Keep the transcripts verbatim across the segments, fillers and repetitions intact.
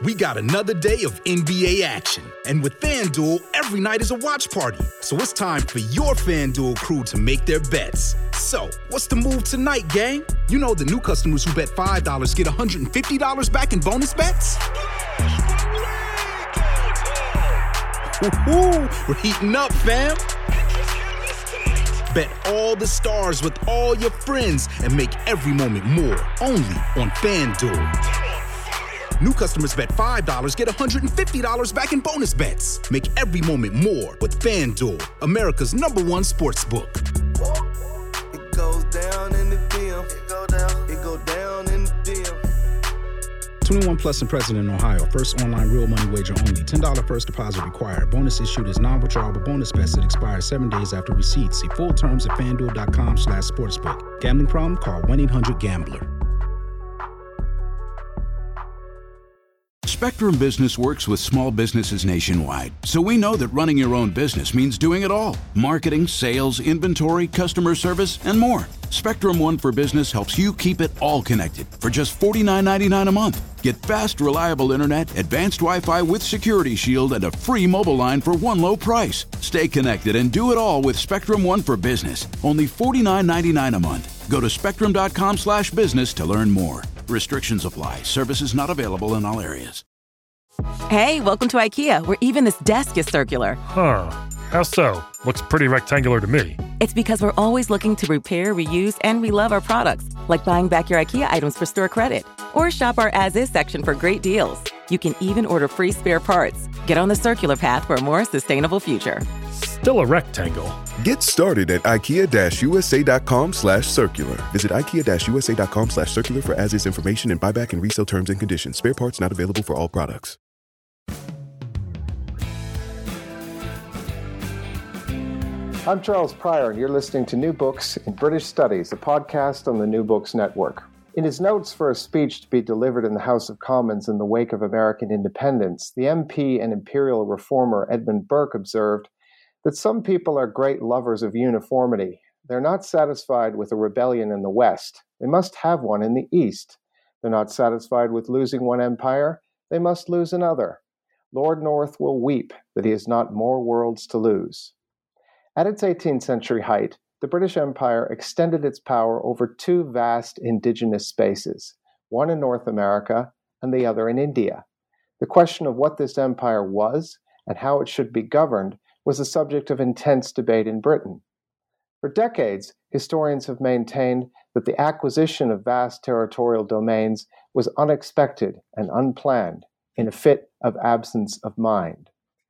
We got another day of N B A action. And with FanDuel, every night is a watch party. So it's time for your FanDuel crew to make their bets. So, what's the move tonight, gang? You know the new customers who bet five dollars get one hundred fifty dollars back in bonus bets? Woo-hoo, we're heating up, fam. Bet all the stars with all your friends and make every moment more. Only on FanDuel. New customers bet five dollars get one hundred fifty dollars back in bonus bets. Make every moment more with FanDuel, America's number one sports book. It goes down in the D M. It go down. It go down in the D M. twenty-one plus and present in Ohio. First online real money wager only. ten dollars first deposit required. Bonus issued as non-withdrawable bonus bets that expire seven days after receipt. See full terms at FanDuel.com slash sportsbook. Gambling problem? Call one eight hundred gambler. Spectrum Business works with small businesses nationwide, so we know that running your own business means doing it all. Marketing, sales, inventory, customer service, and more. Spectrum One for Business helps you keep it all connected for just forty-nine ninety-nine a month. Get fast, reliable internet, advanced Wi-Fi with Security Shield, and a free mobile line for one low price. Stay connected and do it all with Spectrum One for Business. Only forty-nine ninety-nine a month. Go to spectrum.com slash business to learn more. Restrictions apply. Services not available in all areas. Hey, welcome to IKEA, where even this desk is circular. Huh. How so? Looks pretty rectangular to me. It's because we're always looking to repair, reuse, and relove our products, like buying back your IKEA items for store credit. Or shop our as-is section for great deals. You can even order free spare parts. Get on the circular path for a more sustainable future. Still a rectangle. Get started at ikea-usa.com slash circular. Visit ikea-usa.com slash circular for as-is information and buyback and resale terms and conditions. Spare parts not available for all products. I'm Charles Pryor, and you're listening to New Books in British Studies, a podcast on the New Books Network. In his notes for a speech to be delivered in the House of Commons in the wake of American independence, the M P and imperial reformer Edmund Burke observed that some people are great lovers of uniformity. They're not satisfied with a rebellion in the West. They must have one in the East. They're not satisfied with losing one empire. They must lose another. Lord North will weep that he has not more worlds to lose. At its eighteenth century height, the British Empire extended its power over two vast indigenous spaces, one in North America and the other in India. The question of what this empire was and how it should be governed was a subject of intense debate in Britain. For decades, historians have maintained that the acquisition of vast territorial domains was unexpected and unplanned, in a fit of absence of mind.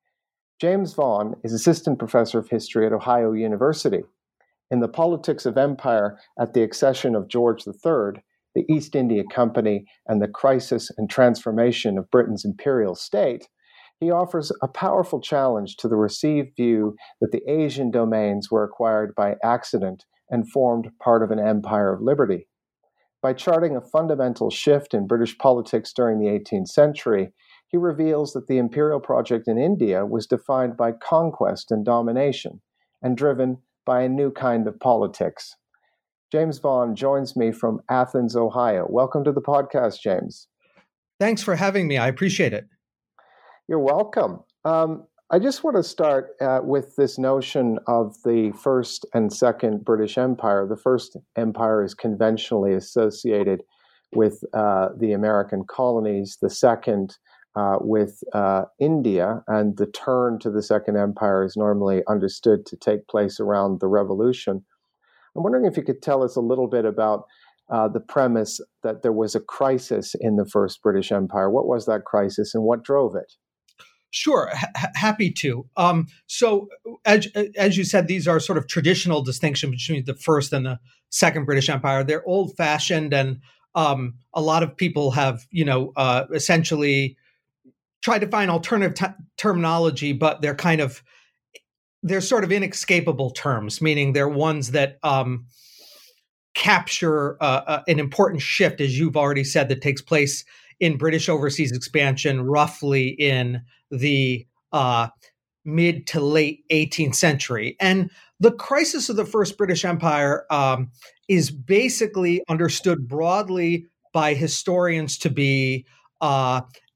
James Vaughan is assistant professor of history at Ohio University. In The Politics of Empire at the Accession of George the Third, the East India Company, and the Crisis and Transformation of Britain's Imperial State, he offers a powerful challenge to the received view that the Asian domains were acquired by accident and formed part of an empire of liberty. By charting a fundamental shift in British politics during the eighteenth century, he reveals that the imperial project in India was defined by conquest and domination, and driven by a new kind of politics. James Vaughan joins me from Athens, Ohio. Welcome to the podcast, James. Thanks for having me. I appreciate it. You're welcome. Um, I just want to start uh, with this notion of the First and Second British Empire. The First Empire is conventionally associated with uh, the American colonies, the Second uh, with uh, India, and the turn to the Second Empire is normally understood to take place around the Revolution. I'm wondering if you could tell us a little bit about uh, the premise that there was a crisis in the First British Empire. What was that crisis and what drove it? Sure, ha- happy to. Um, so, as, as you said, these are sort of traditional distinctions between the First and the Second British Empire. They're old-fashioned, and um, a lot of people have, you know, uh, essentially tried to find alternative t- terminology, but they're kind of, they're sort of inescapable terms, meaning they're ones that um, capture uh, uh, an important shift, as you've already said, that takes place in British overseas expansion roughly in the uh, mid to late eighteenth century. And the crisis of the First British Empire um, is basically understood broadly by historians to be uh,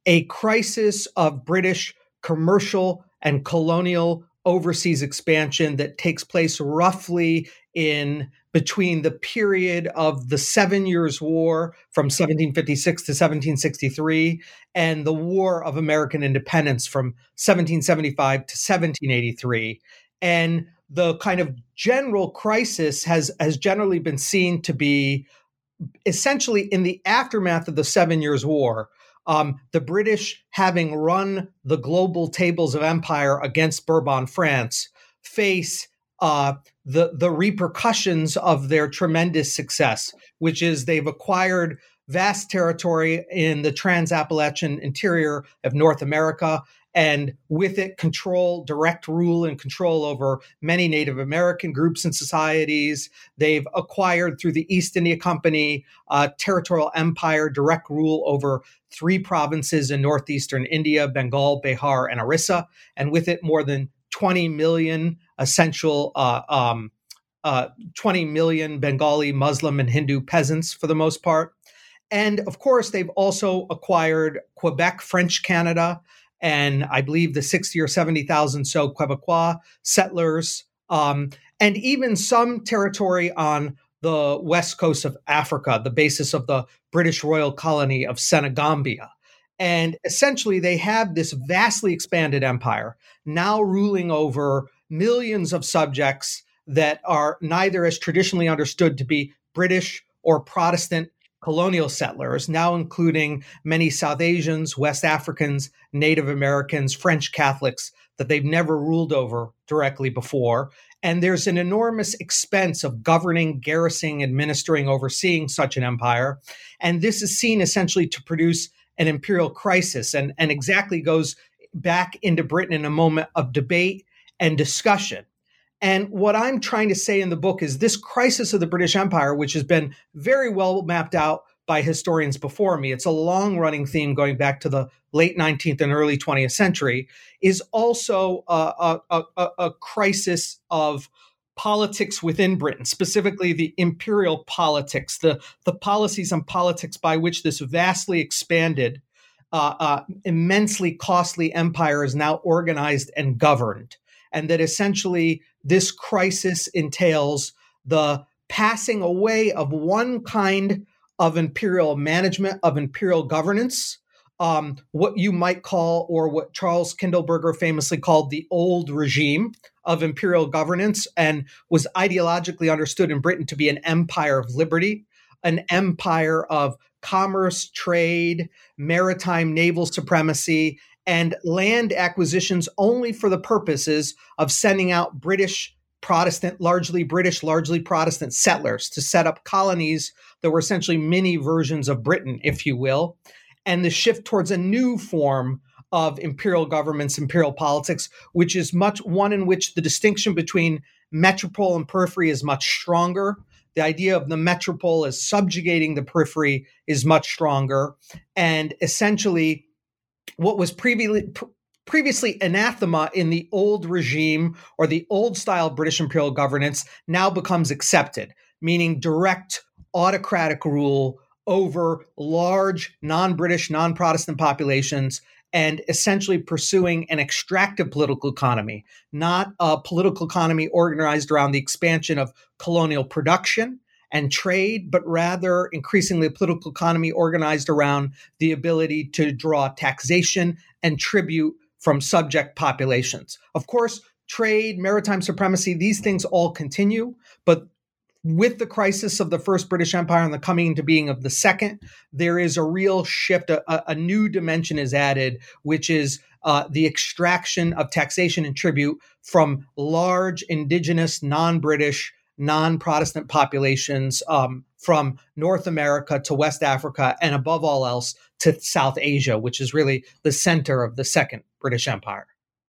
a crisis of British commercial and colonial overseas expansion that takes place roughly in between the period of the Seven Years' War from seventeen fifty-six to seventeen sixty-three and the War of American Independence from seventeen seventy-five to seventeen eighty-three. And the kind of general crisis has, has generally been seen to be essentially in the aftermath of the Seven Years' War. Um, the British, having run the global tables of empire against Bourbon France, face uh, the, the repercussions of their tremendous success, which is they've acquired vast territory in the Trans-Appalachian interior of North America, and with it control, direct rule and control over many Native American groups and societies. They've acquired through the East India Company uh, territorial empire, direct rule over three provinces in northeastern India, Bengal, Bihar, and Orissa, and with it more than twenty million essential, uh, um, uh, twenty million Bengali, Muslim, and Hindu peasants for the most part. And of course, they've also acquired Quebec, French Canada, and I believe the sixty or seventy thousand so Quebecois settlers, um, and even some territory on the west coast of Africa, the basis of the British royal colony of Senegambia. And essentially, they have this vastly expanded empire now ruling over millions of subjects that are neither as traditionally understood to be British or Protestant colonial settlers, now including many South Asians, West Africans, Native Americans, French Catholics that they've never ruled over directly before. And there's an enormous expense of governing, garrisoning, administering, overseeing such an empire. And this is seen essentially to produce an imperial crisis, and, and exactly goes back into Britain in a moment of debate and discussion. And what I'm trying to say in the book is this crisis of the British Empire, which has been very well mapped out by historians before me, it's a long-running theme going back to the late nineteenth and early twentieth century, is also a, a, a, a crisis of politics within Britain, specifically the imperial politics, the, the policies and politics by which this vastly expanded, uh, uh, immensely costly empire is now organized and governed. And that essentially this crisis entails the passing away of one kind of imperial management, of imperial governance, um, what you might call, or what Charles Kindleberger famously called, the old regime of imperial governance, and was ideologically understood in Britain to be an empire of liberty, an empire of commerce, trade, maritime naval supremacy, and land acquisitions only for the purposes of sending out British Protestant, largely British, largely Protestant settlers to set up colonies that were essentially mini versions of Britain, if you will, and the shift towards a new form of imperial governments, imperial politics, which is much one in which the distinction between metropole and periphery is much stronger. The idea of the metropole as subjugating the periphery is much stronger. And essentially, what was previously previously anathema in the old regime or the old style British imperial governance now becomes accepted, meaning direct autocratic rule over large non-British, non-Protestant populations, and essentially pursuing an extractive political economy, not a political economy organized around the expansion of colonial production and trade, but rather increasingly a political economy organized around the ability to draw taxation and tribute from subject populations. Of course, trade, maritime supremacy, these things all continue, but with the crisis of the First British Empire and the coming into being of the Second, there is a real shift, a, a new dimension is added, which is uh, the extraction of taxation and tribute from large indigenous, non-British, non-Protestant populations um, from North America to West Africa, and above all else to South Asia, which is really the center of the Second British Empire.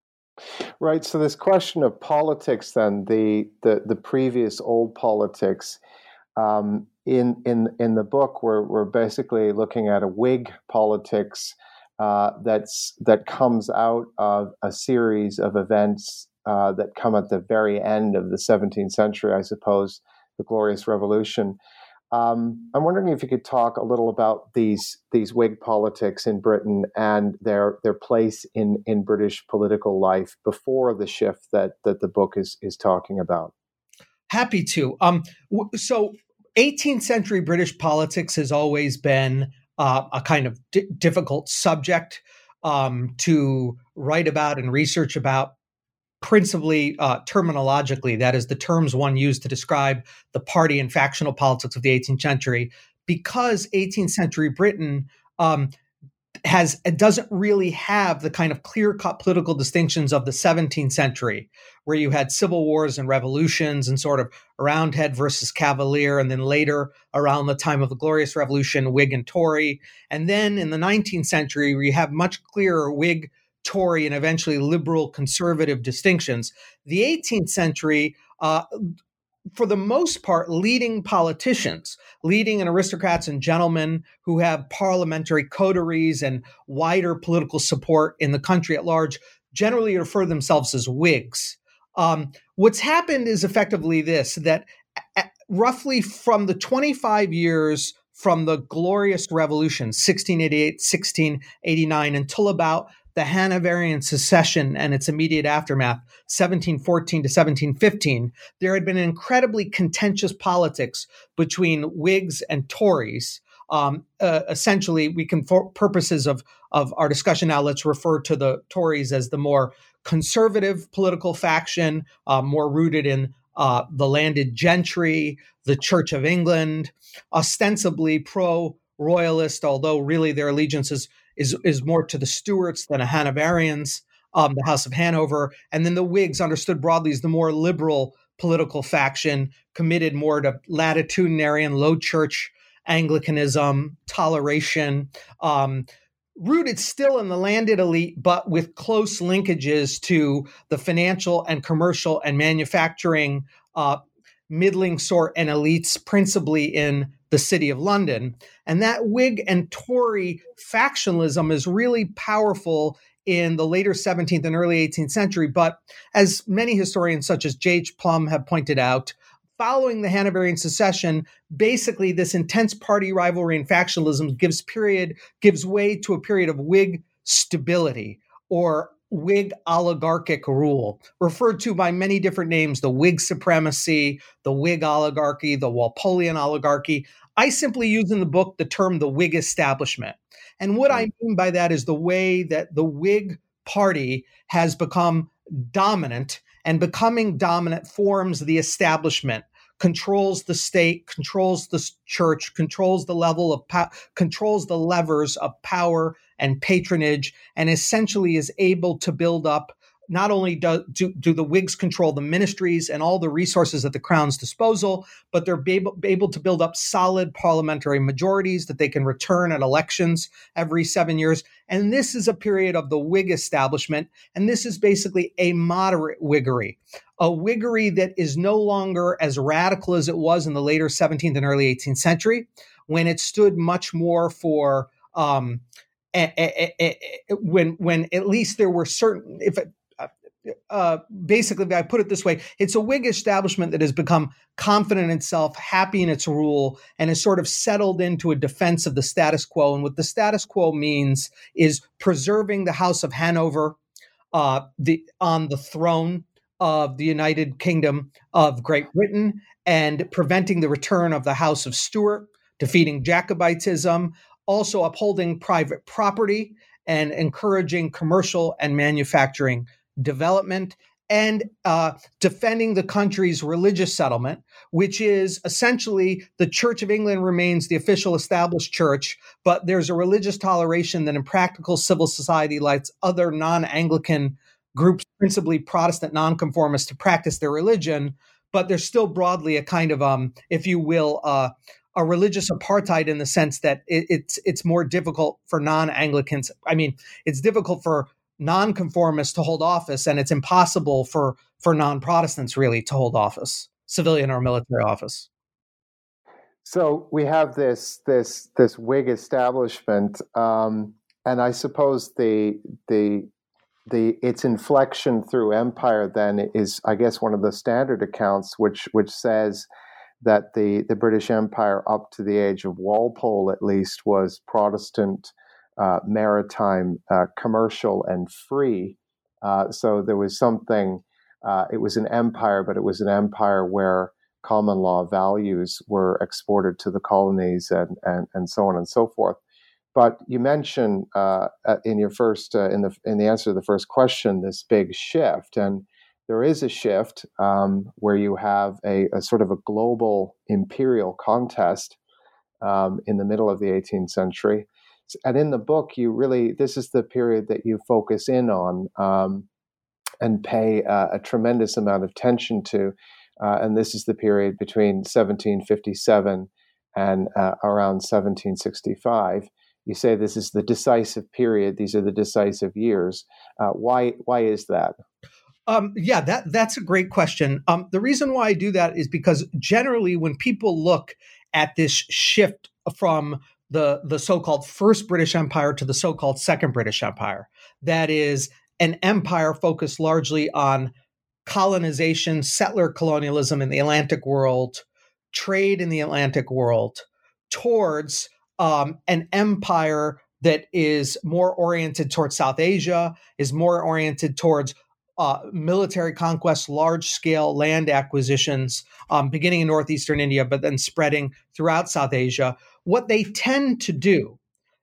Right. So this question of politics, then the the, the previous old politics, um, in in in the book, we're we're basically looking at a Whig politics uh, that's that comes out of a series of events uh, that come at the very end of the seventeenth century, I suppose, the Glorious Revolution. Um, I'm wondering if you could talk a little about these these Whig politics in Britain and their their place in, in British political life before the shift that that the book is is talking about. Happy to. Um, w- so, eighteenth century British politics has always been uh, a kind of di- difficult subject um, to write about and research about. Principally uh, terminologically, that is the terms one used to describe the party and factional politics of the eighteenth century, because eighteenth century Britain um, has it doesn't really have the kind of clear-cut political distinctions of the seventeenth century, where you had civil wars and revolutions and sort of Roundhead versus Cavalier, and then later around the time of the Glorious Revolution, Whig and Tory, and then in the nineteenth century, where you have much clearer Whig, Tory, and eventually liberal conservative distinctions. The eighteenth century, uh, for the most part, leading politicians, leading and aristocrats and gentlemen who have parliamentary coteries and wider political support in the country at large, generally refer themselves as Whigs. Um, what's happened is effectively this, that at, roughly from the twenty-five years from the Glorious Revolution, sixteen eighty-eight, sixteen eighty-nine, until about the Hanoverian secession and its immediate aftermath, seventeen fourteen to seventeen fifteen, there had been an incredibly contentious politics between Whigs and Tories. Um, uh, essentially, we can, for purposes of, of our discussion now, let's refer to the Tories as the more conservative political faction, uh, more rooted in uh, the landed gentry, the Church of England, ostensibly pro-royalist, although really their allegiance is Is, is more to the Stuarts than a Hanoverians, um, the House of Hanover. And then the Whigs, understood broadly as the more liberal political faction, committed more to latitudinarian, low church Anglicanism, toleration, um, rooted still in the landed elite, but with close linkages to the financial and commercial and manufacturing uh, middling sort and elites, principally in the City of London. And that Whig and Tory factionalism is really powerful in the later seventeenth and early eighteenth century. But as many historians such as J H Plum have pointed out, following the Hanoverian secession, basically this intense party rivalry and factionalism gives period gives way to a period of Whig stability, or Whig oligarchic rule, referred to by many different names: the Whig supremacy, the Whig oligarchy, the Walpolean oligarchy. I simply use in the book the term the Whig establishment. And what I mean by that is the way that the Whig party has become dominant, and becoming dominant forms the establishment, controls the state, controls the church, controls the level of power, controls the levers of power and patronage, and essentially is able to build up. Not only do, do, do the Whigs control the ministries and all the resources at the Crown's disposal, but they're able, able to build up solid parliamentary majorities that they can return at elections every seven years. And this is a period of the Whig establishment. And this is basically a moderate Whiggery, a Whiggery that is no longer as radical as it was in the later seventeenth and early eighteenth century, when it stood much more for um, a, a, a, a, when when at least there were certain, if it, Uh, basically, I put it this way, it's a Whig establishment that has become confident in itself, happy in its rule, and has sort of settled into a defense of the status quo. And what the status quo means is preserving the House of Hanover uh, the, on the throne of the United Kingdom of Great Britain, and preventing the return of the House of Stuart, defeating Jacobitism, also upholding private property and encouraging commercial and manufacturing development, and uh, defending the country's religious settlement, which is essentially the Church of England remains the official established church, but there's a religious toleration that in practical civil society lets other non-Anglican groups, principally Protestant nonconformists, to practice their religion, but there's still broadly a kind of, um, if you will, uh, a religious apartheid in the sense that it, it's it's more difficult for non-Anglicans. I mean, it's difficult for nonconformists to hold office, and it's impossible for for non-Protestants really to hold office, civilian or military office. So we have this this this Whig establishment, um, and I suppose the the the its inflection through empire then is, I guess, one of the standard accounts, which which says that the, the British Empire, up to the age of Walpole at least, was Protestant, uh, maritime, uh, commercial, and free. Uh, so there was something, uh, it was an empire, but it was an empire where common law values were exported to the colonies and, and, and so on and so forth. But you mentioned uh, in your first, uh, in the in the answer to the first question, this big shift, and there is a shift um, where you have a, a sort of a global imperial contest um, in the middle of the eighteenth century. And in the book, you really, this is the period that you focus in on um, and pay uh, a tremendous amount of attention to. Uh, and this is the period between seventeen fifty-seven and uh, around seventeen sixty-five. You say this is the decisive period. These are the decisive years. Uh, why? Why is that? Um, yeah, that that's a great question. Um, the reason why I do that is because generally, when people look at this shift from the the so-called First British Empire to the so-called Second British Empire, that is an empire focused largely on colonization, settler colonialism in the Atlantic world, trade in the Atlantic world, towards Um, an empire that is more oriented towards South Asia, is more oriented towards uh, military conquest, large-scale land acquisitions, um, beginning in northeastern India, but then spreading throughout South Asia. What they tend to do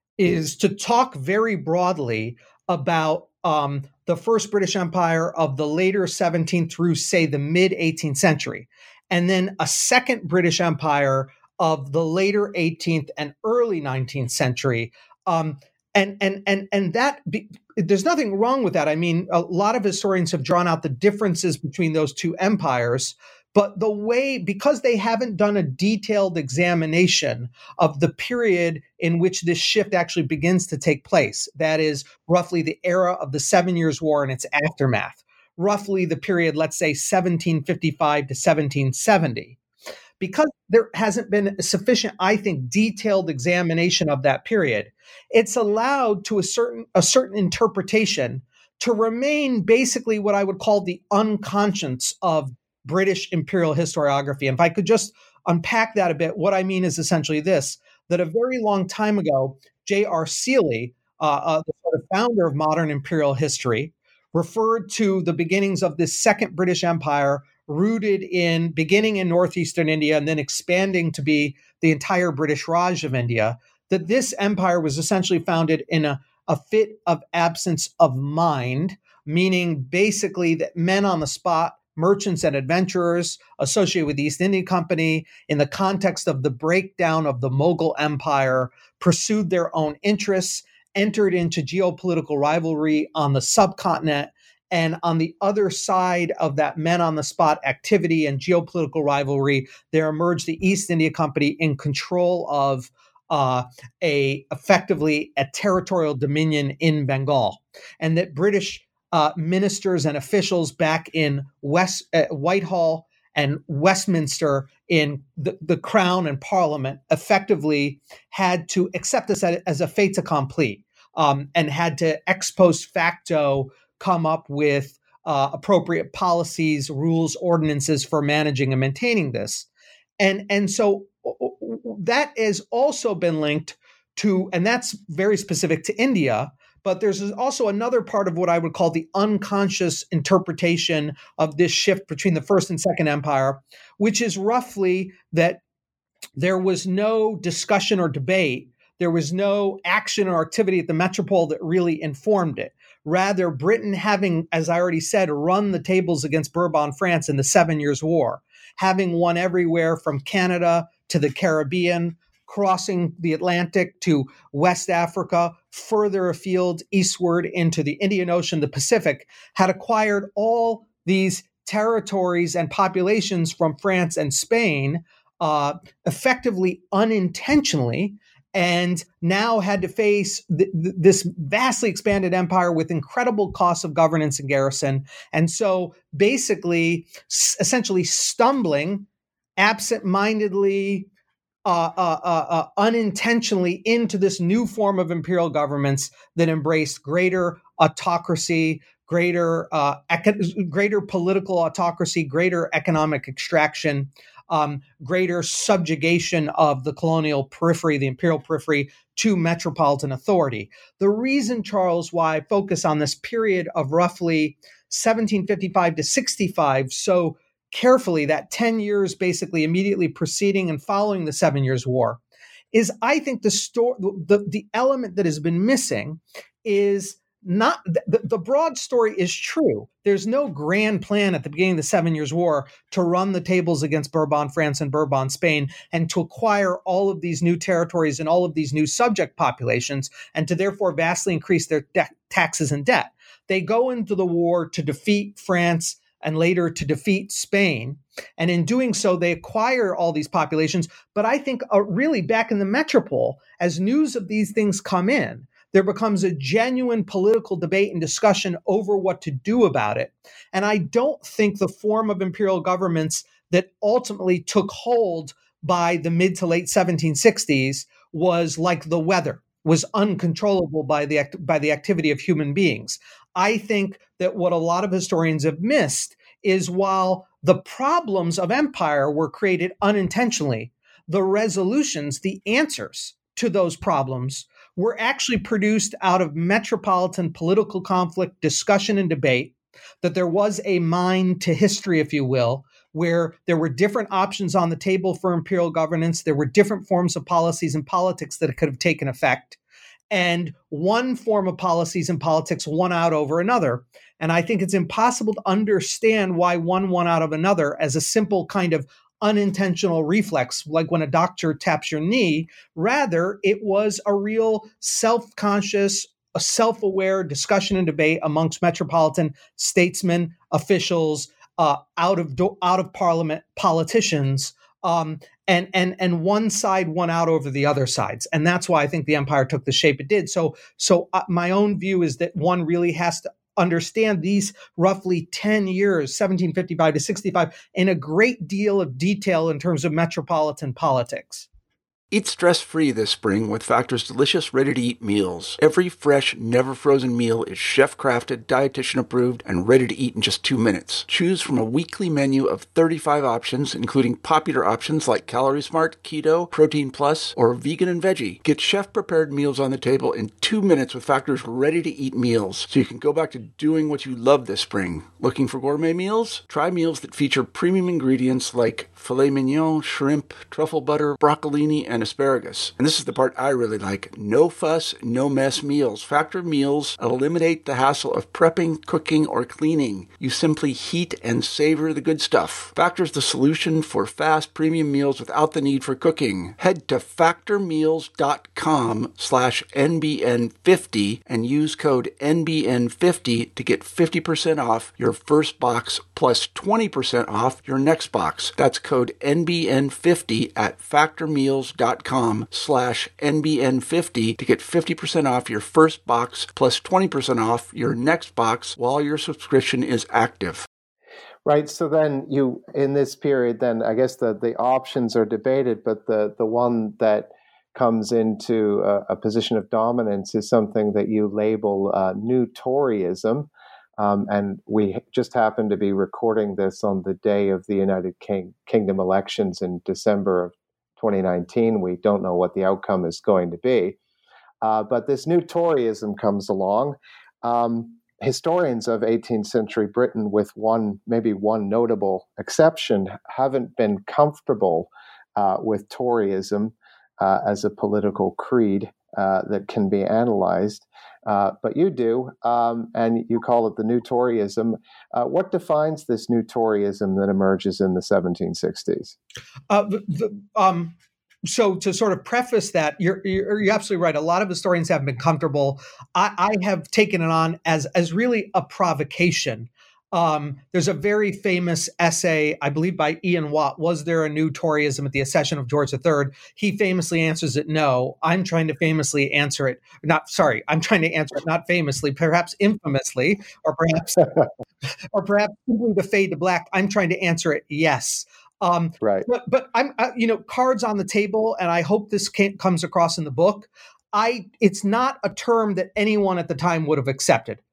is to talk very broadly about um, the First British Empire of the later seventeenth through, say, the mid-eighteenth century, and then a Second British Empire of the later eighteenth and early nineteenth century. Um, and, and, and, and that, be, there's nothing wrong with that. I mean, a lot of historians have drawn out the differences between those two empires, but the way, because they haven't done a detailed examination of the period in which this shift actually begins to take place, that is roughly the era of the Seven Years' War and its aftermath, roughly the period, let's say, seventeen fifty-five to seventeen seventy, because there hasn't been a sufficient, I think, detailed examination of that period, it's allowed to a certain a certain interpretation to remain basically what I would call the unconscious of British imperial historiography. And if I could just unpack that a bit, what I mean is essentially this, that a very long time ago, J R Seeley, uh, uh, the sort of founder of modern imperial history, referred to the beginnings of this Second British Empire rooted in, beginning in northeastern India and then expanding to be the entire British Raj of India, that this empire was essentially founded in a, a fit of absence of mind, meaning basically that men on the spot, merchants and adventurers associated with the East India Company, in the context of the breakdown of the Mughal Empire, pursued their own interests, entered into geopolitical rivalry on the subcontinent. And on the other side of that men-on-the-spot activity and geopolitical rivalry, there emerged the East India Company in control of uh, a effectively a territorial dominion in Bengal, and that British uh, ministers and officials back in West uh, Whitehall and Westminster in the, the Crown and Parliament effectively had to accept this as a fait accompli um, and had to ex post facto come up with uh, appropriate policies, rules, ordinances for managing and maintaining this. And, and so that has also been linked to, and that's very specific to India, but there's also another part of what I would call the unconscious interpretation of this shift between the First and Second Empire, which is roughly that there was no discussion or debate, there was no action or activity at the metropole that really informed it. Rather, Britain having, as I already said, run the tables against Bourbon France in the Seven Years' War, having won everywhere from Canada to the Caribbean, crossing the Atlantic to West Africa, further afield eastward into the Indian Ocean, the Pacific, had acquired all these territories and populations from France and Spain, uh, effectively unintentionally, and now had to face th- th- this vastly expanded empire with incredible costs of governance and garrison. And so basically, s- essentially stumbling absent-mindedly, uh, uh, uh, uh, unintentionally into this new form of imperial governments that embraced greater autocracy, greater, uh, eco- greater political autocracy, greater economic extraction, um, greater subjugation of the colonial periphery, the imperial periphery, to metropolitan authority. The reason, Charles, why I focus on this period of roughly seventeen fifty-five to sixty-five so carefully, that ten years basically immediately preceding and following the Seven Years' War, is I think the, sto- the, the element that has been missing is not the, the broad story is true. There's no grand plan at the beginning of the Seven Years' War to run the tables against Bourbon France and Bourbon Spain and to acquire all of these new territories and all of these new subject populations and to therefore vastly increase their de- taxes and debt. They go into the war to defeat France and later to defeat Spain. And in doing so, they acquire all these populations. But I think uh, really back in the metropole, as news of these things come in, there becomes a genuine political debate and discussion over what to do about it. And I don't think the form of imperial governments that ultimately took hold by the mid to late seventeen sixties was like the weather, was uncontrollable by the by the activity of human beings. I think that what a lot of historians have missed is while the problems of empire were created unintentionally, the resolutions, the answers to those problems were actually produced out of metropolitan political conflict, discussion, and debate, that there was a mind to history, if you will, where there were different options on the table for imperial governance. There were different forms of policies and politics that could have taken effect. And one form of policies and politics won out over another. And I think it's impossible to understand why one won out of another as a simple kind of unintentional reflex, like when a doctor taps your knee. Rather, it was a real self-conscious, a self-aware discussion and debate amongst metropolitan statesmen, officials, uh, out of do- out of parliament politicians, um, and and and one side won out over the other sides, and that's why I think the empire took the shape it did. So, so uh, my own view is that one really has to understand these roughly ten years, seventeen fifty-five to sixty-five, in a great deal of detail in terms of metropolitan politics. Eat stress-free this spring with Factor's delicious, ready-to-eat meals. Every fresh, never-frozen meal is chef-crafted, dietitian-approved, and ready to eat in just two minutes. Choose from a weekly menu of thirty-five options, including popular options like Calorie Smart, Keto, Protein Plus, or Vegan and Veggie. Get chef-prepared meals on the table in two minutes with Factor's ready-to-eat meals, so you can go back to doing what you love this spring. Looking for gourmet meals? Try meals that feature premium ingredients like filet mignon, shrimp, truffle butter, broccolini, and asparagus. And this is the part I really like. No fuss, no mess meals. Factor meals eliminate the hassle of prepping, cooking, or cleaning. You simply heat and savor the good stuff. Factor's the solution for fast premium meals without the need for cooking. Head to factormeals.com slash NBN50 and use code N B N fifty to get fifty percent off your first box plus twenty percent off your next box. That's code N B N fifty at factormeals.com slash N B N fifty to get fifty percent off your first box plus twenty percent off your next box while your subscription is active. Right. So then you, in this period, then I guess the, the options are debated, but the, the one that comes into a, a position of dominance is something that you label uh, New Toryism. Um, and we just happen to be recording this on the day of the United King- Kingdom elections in December of twenty nineteen. We don't know what the outcome is going to be. Uh, but this New Toryism comes along. Um, historians of eighteenth century Britain, with one, maybe one notable exception, haven't been comfortable uh, with Toryism uh, as a political creed uh, that can be analyzed. Uh, but you do, um, and you call it the New Toryism. Uh, what defines this New Toryism that emerges in the seventeen sixties? Uh, the, the, um, so to sort of preface that, you're, you're, you're absolutely right. A lot of historians haven't been comfortable. I, I have taken it on as, as really a provocation. Um, there's a very famous essay, I believe, by Ian Watt, Was There a New Toryism at the Accession of George the Third? He famously answers it no. I'm trying to famously answer it. Not sorry, I'm trying to answer it not famously, perhaps infamously, or perhaps or perhaps simply to fade to black. I'm trying to answer it yes. Um, right. But, but I'm, uh, you know, cards on the table, and I hope this can, comes across in the book. I, it's not a term that anyone at the time would have accepted.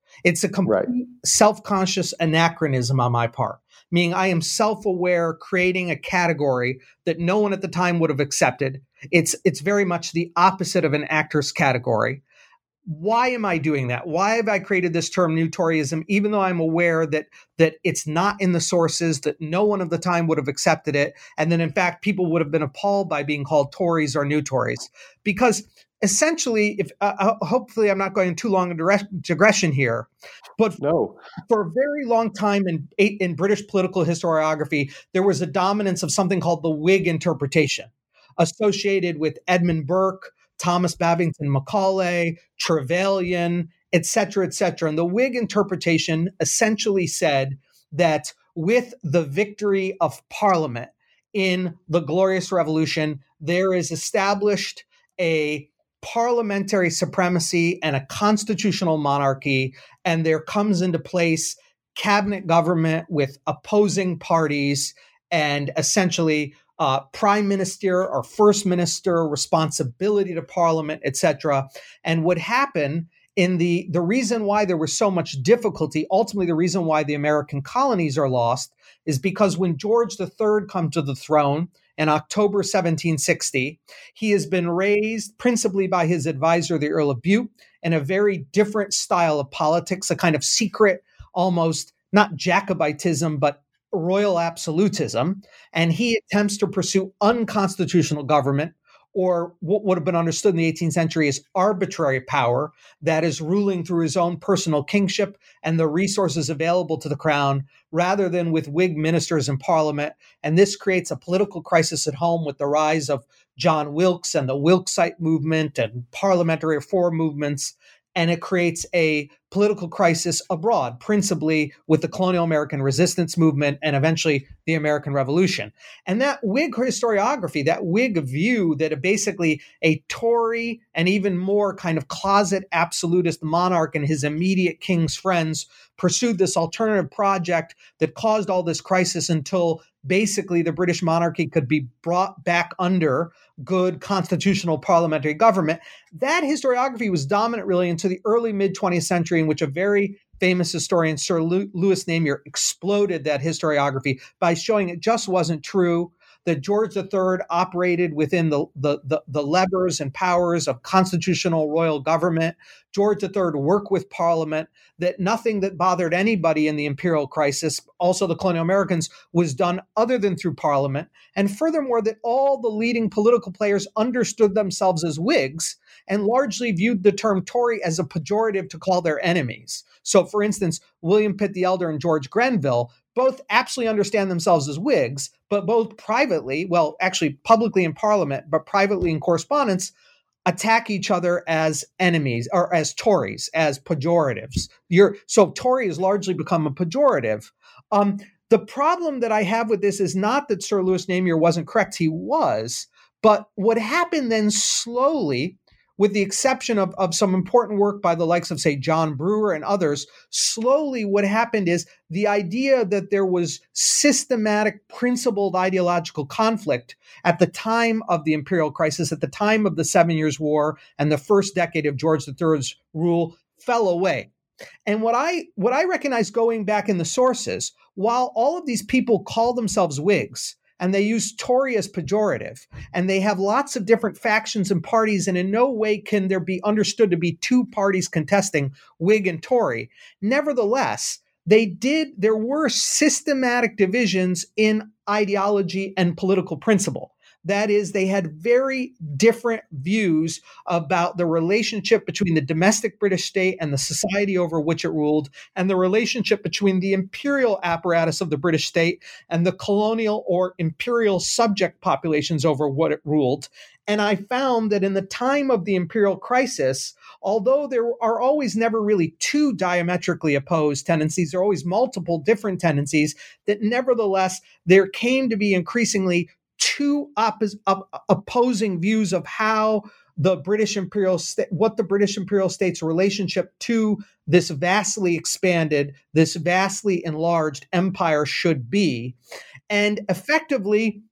It's a complete right. self-conscious anachronism on my part, meaning I am self-aware, creating a category that no one at the time would have accepted. It's it's very much the opposite of an actor's category. Why am I doing that? Why have I created this term new Toryism, even though I'm aware that that it's not in the sources, that no one of the time would have accepted it, and that in fact people would have been appalled by being called Tories or new Tories? Because essentially, if uh, hopefully I'm not going too long a digression here, but no. for a very long time in in British political historiography, there was a dominance of something called the Whig interpretation, associated with Edmund Burke, Thomas Babington Macaulay, Trevelyan, et cetera, et cetera. And the Whig interpretation essentially said that with the victory of Parliament in the Glorious Revolution, there is established a parliamentary supremacy and a constitutional monarchy, and there comes into place cabinet government with opposing parties and essentially uh, prime minister or first minister responsibility to parliament, et cetera. And what happened in the, the reason why there was so much difficulty, ultimately the reason why the American colonies are lost, is because when George the Third comes to the throne in October seventeen sixty, he has been raised principally by his advisor, the Earl of Bute, in a very different style of politics, a kind of secret, almost not Jacobitism, but royal absolutism. And he attempts to pursue unconstitutional government, or what would have been understood in the eighteenth century as arbitrary power that is ruling through his own personal kingship and the resources available to the crown, rather than with Whig ministers in parliament. And this creates a political crisis at home with the rise of John Wilkes and the Wilkesite movement and parliamentary reform movements. And it creates a political crisis abroad, principally with the colonial American resistance movement and eventually the American Revolution. And that Whig historiography, that Whig view that basically a Tory and even more kind of closet absolutist monarch and his immediate king's friends pursued this alternative project that caused all this crisis until basically the British monarchy could be brought back under good constitutional parliamentary government. That historiography was dominant really into the early mid-twentieth century, in which a very famous historian, Sir Lewis Namier, exploded that historiography by showing it just wasn't true, that George the Third operated within the, the, the, the levers and powers of constitutional royal government. George the Third worked with Parliament, that nothing that bothered anybody in the imperial crisis, also the colonial Americans, was done other than through Parliament. And furthermore, that all the leading political players understood themselves as Whigs and largely viewed the term Tory as a pejorative to call their enemies. So, for instance, William Pitt the Elder and George Grenville both absolutely understand themselves as Whigs, but both privately, well, actually publicly in Parliament, but privately in correspondence, attack each other as enemies or as Tories, as pejoratives. You're, so Tory has largely become a pejorative. Um, the problem that I have with this is not that Sir Lewis Namier wasn't correct. He was. But what happened then slowly, with the exception of, of some important work by the likes of, say, John Brewer and others, slowly what happened is the idea that there was systematic, principled ideological conflict at the time of the imperial crisis, at the time of the Seven Years' War and the first decade of George the Third's rule fell away. And what I what I recognize going back in the sources, while all of these people call themselves Whigs, and they use Tory as pejorative, and they have lots of different factions and parties, and in no way can there be understood to be two parties contesting, Whig and Tory. Nevertheless, they did, there were systematic divisions in ideology and political principle. That is, they had very different views about the relationship between the domestic British state and the society over which it ruled, and the relationship between the imperial apparatus of the British state and the colonial or imperial subject populations over what it ruled. And I found that in the time of the imperial crisis, although there are always never really two diametrically opposed tendencies, there are always multiple different tendencies, that nevertheless, there came to be increasingly two oppos- op- opposing views of how the British imperial state, what the British imperial state's relationship to this vastly expanded, this vastly enlarged empire should be. And effectively,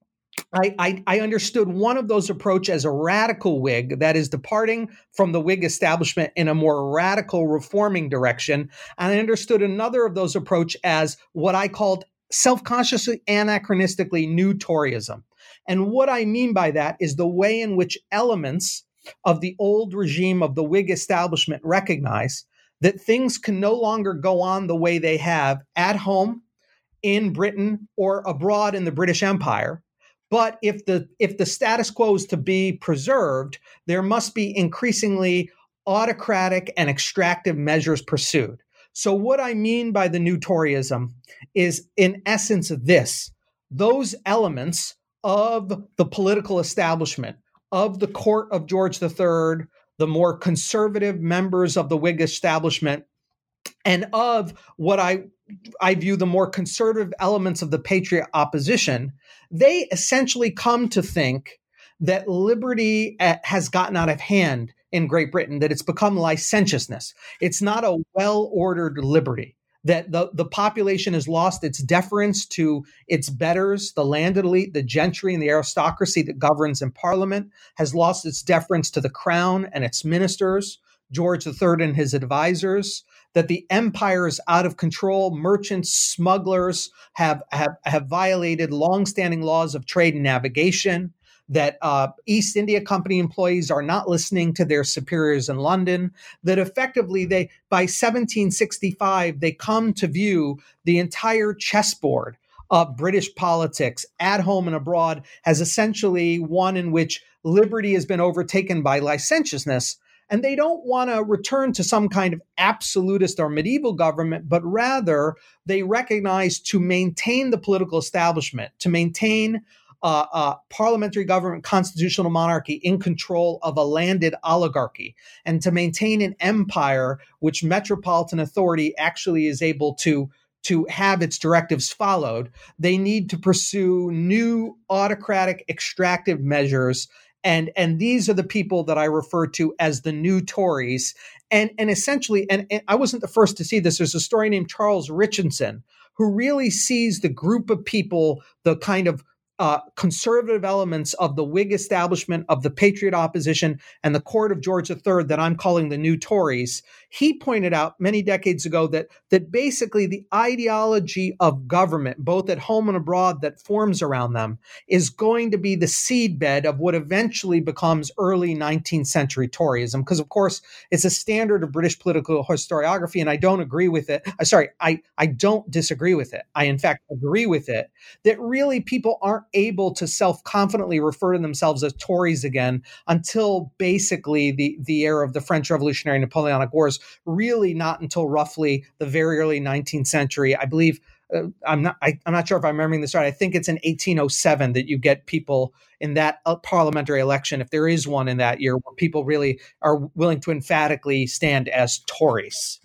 I, I, I understood one of those approaches as a radical Whig, that is departing from the Whig establishment in a more radical reforming direction. And I understood another of those approach as what I called self-consciously, anachronistically new Toryism. And what I mean by that is the way in which elements of the old regime of the Whig establishment recognize that things can no longer go on the way they have at home, in Britain, or abroad in the British Empire. But if the if the status quo is to be preserved, there must be increasingly autocratic and extractive measures pursued. So what I mean by the new Toryism is, in essence, this: those elements of the political establishment, of the court of George the Third, the more conservative members of the Whig establishment, and of what I I view the more conservative elements of the Patriot opposition, they essentially come to think that liberty has gotten out of hand in Great Britain, that it's become licentiousness. It's not a well-ordered liberty, that the, the population has lost its deference to its betters, the landed elite, the gentry, and the aristocracy that governs in Parliament, has lost its deference to the crown and its ministers, George the Third and his advisors, that the empire is out of control. Merchants, smugglers have, have, have violated longstanding laws of trade and navigation, that uh, East India Company employees are not listening to their superiors in London, that effectively they, by seventeen sixty-five, they come to view the entire chessboard of British politics at home and abroad as essentially one in which liberty has been overtaken by licentiousness. And they don't want to return to some kind of absolutist or medieval government, but rather they recognize to maintain the political establishment, to maintain uh, uh, parliamentary government, constitutional monarchy in control of a landed oligarchy, and to maintain an empire which metropolitan authority actually is able to to have its directives followed, they need to pursue new autocratic extractive measures. And, and these are the people that I refer to as the new Tories. And, and essentially, and, and I wasn't the first to see this, there's a story named Charles Richardson, who really sees the group of people, the kind of uh, conservative elements of the Whig establishment, of the Patriot opposition, and the court of George the Third that I'm calling the new Tories. He pointed out many decades ago that, that basically the ideology of government, both at home and abroad, that forms around them is going to be the seedbed of what eventually becomes early nineteenth century Toryism. Because, of course, it's a standard of British political historiography, and I don't agree with it. Uh, sorry, I, I don't disagree with it. I, in fact, agree with it, that really people aren't able to self-confidently refer to themselves as Tories again until basically the, the era of the French Revolutionary Napoleonic Wars, really not until roughly the very early nineteenth century. I believe, uh, I'm not I, I'm not sure if I'm remembering this right. I think it's in eighteen oh seven that you get people in that uh, parliamentary election, if there is one in that year, where people really are willing to emphatically stand as Tories.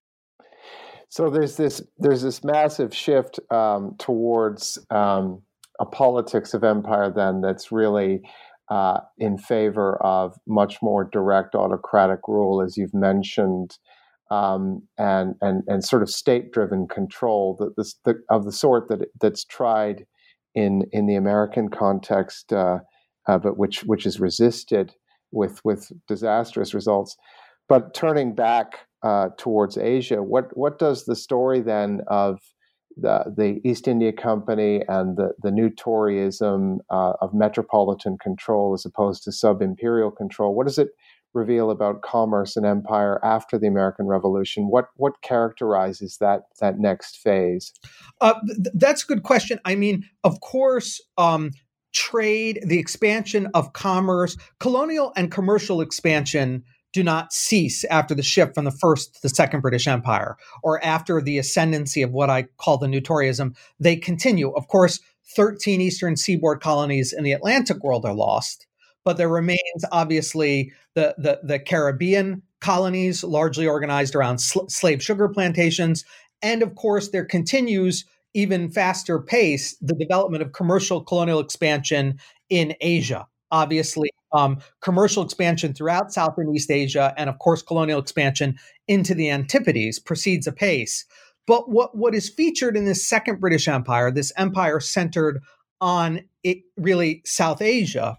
So there's this there's this massive shift um, towards um, a politics of empire then that's really uh, in favor of much more direct autocratic rule, as you've mentioned, um, and and and sort of state-driven control that this the, of the sort that that's tried in in the American context, uh, uh, but which which is resisted with with disastrous results. But turning back uh, towards Asia, what what does the story then of the the East India Company and the the new Toryism uh, of metropolitan control as opposed to sub-imperial control, what does it reveal about commerce and empire after the American Revolution? What what characterizes that that next phase? Uh, th- that's a good question. I mean, of course, um, trade, the expansion of commerce, colonial and commercial expansion do not cease after the shift from the first to the second British Empire, or after the ascendancy of what I call the new Toryism. They continue. Of course, thirteen eastern seaboard colonies in the Atlantic world are lost, but there remains obviously the, the, the Caribbean colonies, largely organized around sl- slave sugar plantations. And of course, there continues, even faster pace, the development of commercial colonial expansion in Asia. Obviously, um, commercial expansion throughout South and East Asia, and of course, colonial expansion into the Antipodes proceeds apace. But what, what is featured in this second British Empire, this empire centered on it, really South Asia,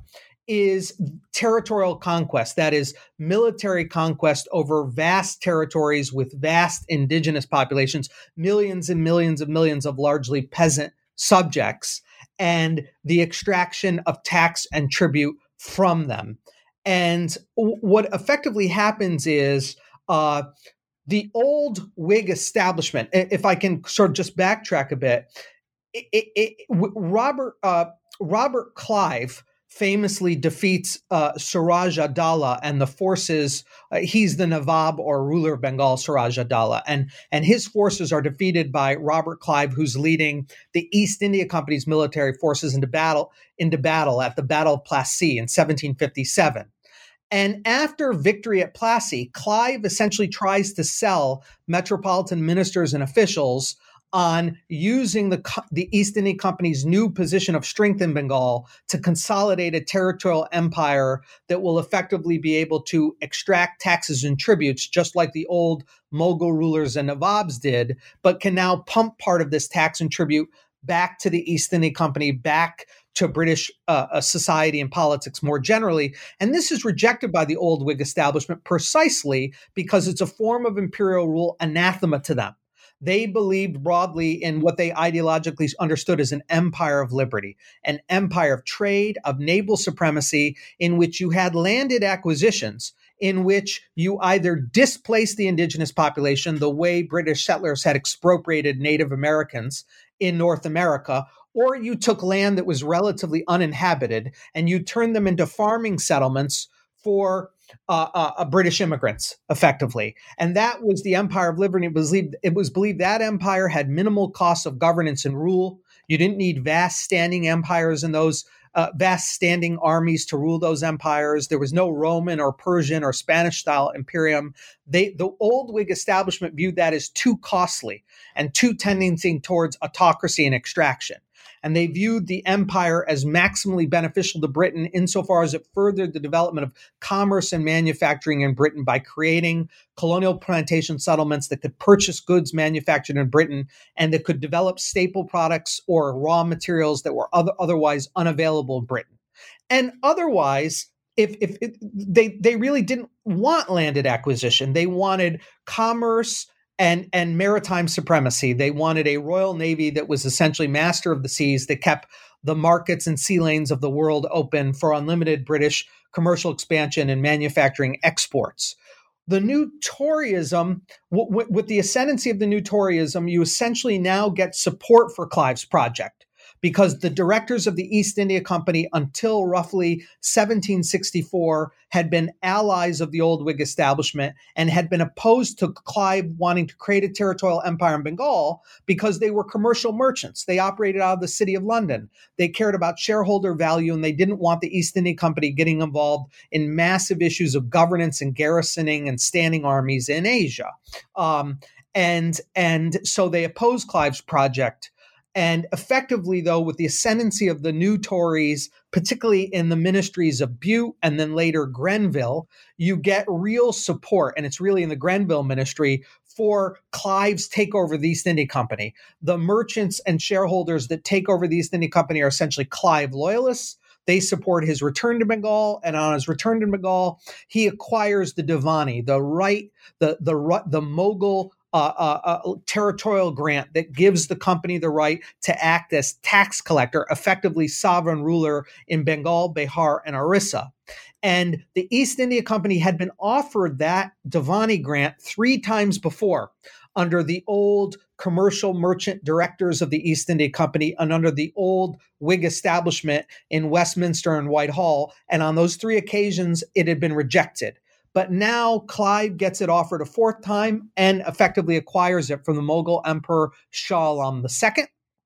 is territorial conquest. That is military conquest over vast territories with vast indigenous populations, millions and millions of millions of largely peasant subjects, and the extraction of tax and tribute from them. And what effectively happens is uh, the old Whig establishment, if I can sort of just backtrack a bit, it, it, it, Robert uh, Robert Clive famously defeats uh, Suraj Adala and the forces. Uh, he's the Nawab or ruler of Bengal, Suraj Adala, and and his forces are defeated by Robert Clive, who's leading the East India Company's military forces into battle into battle at the Battle of Plassey in seventeen fifty-seven. And after victory at Plassey, Clive essentially tries to sell metropolitan ministers and officials on using the, the East India Company's new position of strength in Bengal to consolidate a territorial empire that will effectively be able to extract taxes and tributes, just like the old Mughal rulers and Nawabs did, but can now pump part of this tax and tribute back to the East India Company, back to British uh, society and politics more generally. And this is rejected by the old Whig establishment precisely because it's a form of imperial rule anathema to them. They believed broadly in what they ideologically understood as an empire of liberty, an empire of trade, of naval supremacy, in which you had landed acquisitions, in which you either displaced the indigenous population the way British settlers had expropriated Native Americans in North America, or you took land that was relatively uninhabited and you turned them into farming settlements for Uh, uh, British immigrants, effectively. And that was the empire of liberty. It was, believed, it was believed that empire had minimal costs of governance and rule. You didn't need vast standing empires and those uh, vast standing armies to rule those empires. There was no Roman or Persian or Spanish-style imperium. They, the old Whig establishment viewed that as too costly and too tending towards autocracy and extraction. And they viewed the empire as maximally beneficial to Britain insofar as it furthered the development of commerce and manufacturing in Britain by creating colonial plantation settlements that could purchase goods manufactured in Britain and that could develop staple products or raw materials that were other, otherwise unavailable in Britain. And otherwise, if, if it, they, they really didn't want landed acquisition, they wanted commerce And, and maritime supremacy. They wanted a royal navy that was essentially master of the seas, that kept the markets and sea lanes of the world open for unlimited British commercial expansion and manufacturing exports. The new Toryism, w- w- with the ascendancy of the new Toryism, you essentially now get support for Clive's project, because the directors of the East India Company until roughly seventeen sixty-four had been allies of the old Whig establishment and had been opposed to Clive wanting to create a territorial empire in Bengal because they were commercial merchants. They operated out of the city of London. They cared about shareholder value, and they didn't want the East India Company getting involved in massive issues of governance and garrisoning and standing armies in Asia. Um, and, and so they opposed Clive's project. And effectively, though, with the ascendancy of the new Tories, particularly in the ministries of Bute and then later Grenville, you get real support, and it's really in the Grenville ministry, for Clive's takeover of the East India Company. The merchants and shareholders that take over the East India Company are essentially Clive loyalists. They support his return to Bengal, and on his return to Bengal, he acquires the Divani, the right, the the the Mughal Uh, uh, uh, territorial grant that gives the company the right to act as tax collector, effectively sovereign ruler in Bengal, Bihar, and Orissa. And the East India Company had been offered that Divani grant three times before under the old commercial merchant directors of the East India Company and under the old Whig establishment in Westminster and Whitehall. And on those three occasions, it had been rejected. But now Clive gets it offered a fourth time and effectively acquires it from the Mughal Emperor Shah Alam the Second.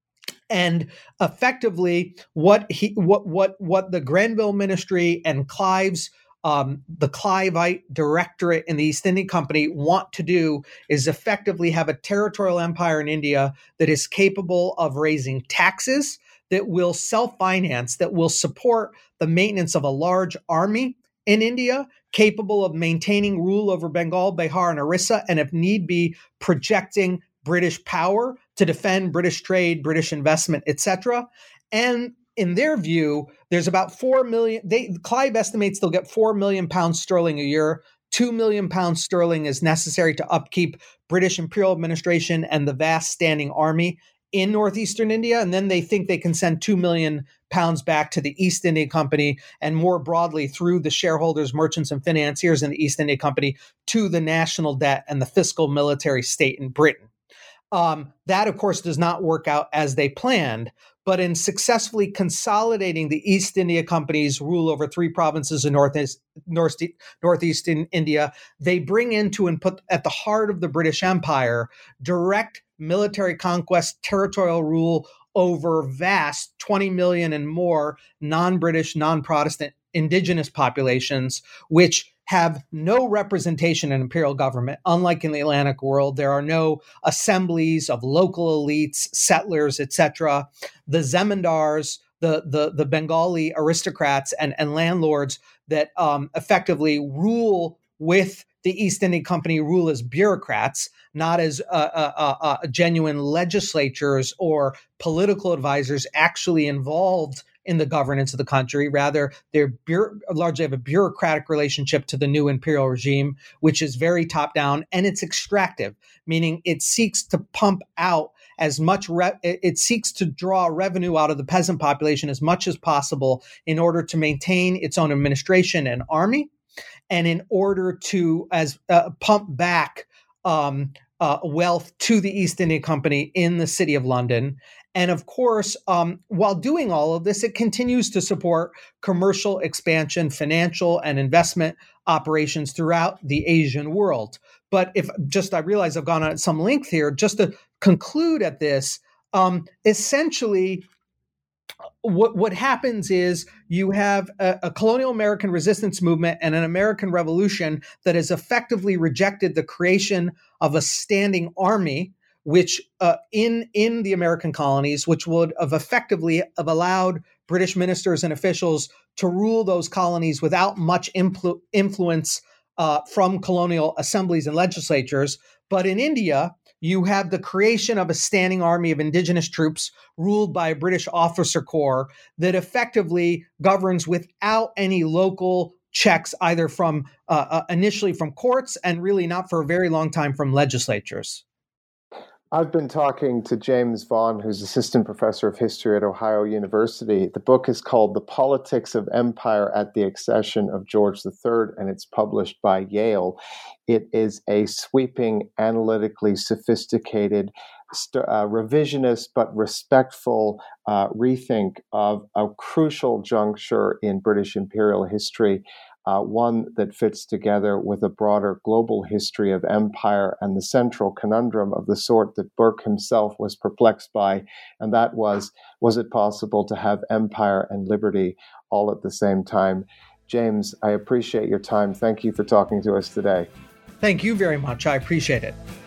And effectively, what he, what, what, what the Grenville ministry and Clive's, um, the Cliveite directorate in the East India Company want to do is effectively have a territorial empire in India that is capable of raising taxes, that will self-finance, that will support the maintenance of a large army in India, capable of maintaining rule over Bengal, Bihar, and Orissa, and if need be, projecting British power to defend British trade, British investment, et cetera. And in their view, there's about four million. They Clive estimates they'll get four million pounds sterling a year. Two million pounds sterling is necessary to upkeep British imperial administration and the vast standing army in northeastern India. And then they think they can send two million pounds back to the East India Company and more broadly through the shareholders, merchants, and financiers in the East India Company to the national debt and the fiscal military state in Britain. Um, that, of course, does not work out as they planned. But in successfully consolidating the East India Company's rule over three provinces in northeast, north, northeastern India, they bring into and put at the heart of the British Empire direct military conquest, territorial rule over vast twenty million and more non-British, non-Protestant indigenous populations, which have no representation in imperial government. Unlike in the Atlantic world, there are no assemblies of local elites, settlers, et cetera. The zemindars, the, the, the Bengali aristocrats and, and landlords that um, effectively rule with the East India Company rule as bureaucrats, not as uh, uh, uh, genuine legislatures or political advisors actually involved in the governance of the country. Rather, they largely have a bureaucratic relationship to the new imperial regime, which is very top-down, and it's extractive, meaning it seeks to pump out as much, re- it seeks to draw revenue out of the peasant population as much as possible in order to maintain its own administration and army, and in order to as uh, pump back um, uh, wealth to the East India Company in the City of London. And of course, um, while doing all of this, it continues to support commercial expansion, financial and investment operations throughout the Asian world. But if just, I realize I've gone on some length here, just to conclude at this, um, essentially, what, what happens is you have a, a colonial American resistance movement and an American revolution that has effectively rejected the creation of a standing army, which uh, in in the American colonies, which would have effectively have allowed British ministers and officials to rule those colonies without much influ- influence uh, from colonial assemblies and legislatures. But in India, you have the creation of a standing army of indigenous troops ruled by a British officer corps that effectively governs without any local checks, either from uh, uh, initially from courts and really not for a very long time from legislatures. I've been talking to James Vaughan, who's assistant professor of history at Ohio University. The book is called The Politics of Empire at the Accession of George the Third, and it's published by Yale. It is a sweeping, analytically sophisticated, uh, revisionist but respectful uh, rethink of a crucial juncture in British imperial history. Uh, one that fits together with a broader global history of empire and the central conundrum of the sort that Burke himself was perplexed by, and that was, was it possible to have empire and liberty all at the same time? James, I appreciate your time. Thank you for talking to us today. Thank you very much. I appreciate it.